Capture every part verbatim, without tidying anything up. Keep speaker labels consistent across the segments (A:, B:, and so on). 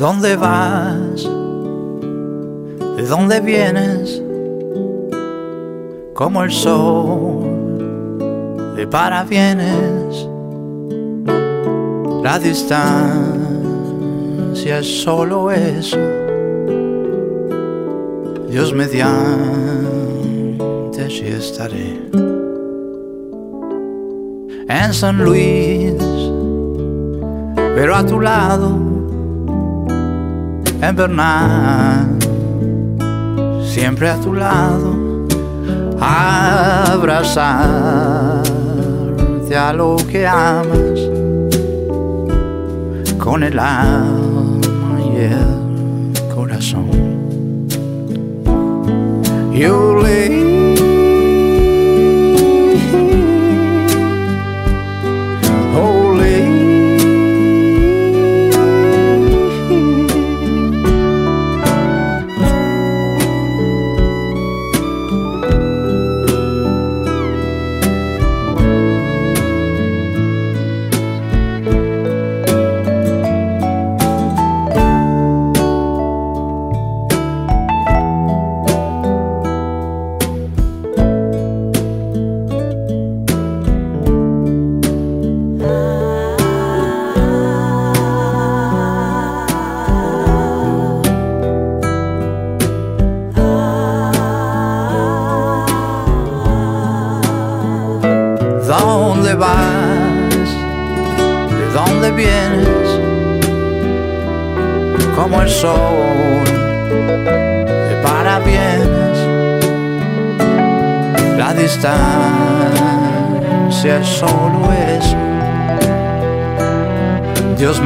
A: ¿Dónde vas? ¿De dónde vienes? Como el sol de parabienes. La distancia es solo eso. Dios mediante, allí estaré. En San Luis, pero a tu lado. En Bernal, siempre a tu lado. Abrazarte a lo que amas, con el alma y el corazón. You leave, oh leave. ¿Dónde vas? ¿De dónde vienes? Como el sol de parabienes. La distancia es solo eso. Dios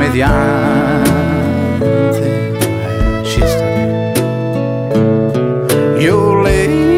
A: mediante, allí estaré. You leave.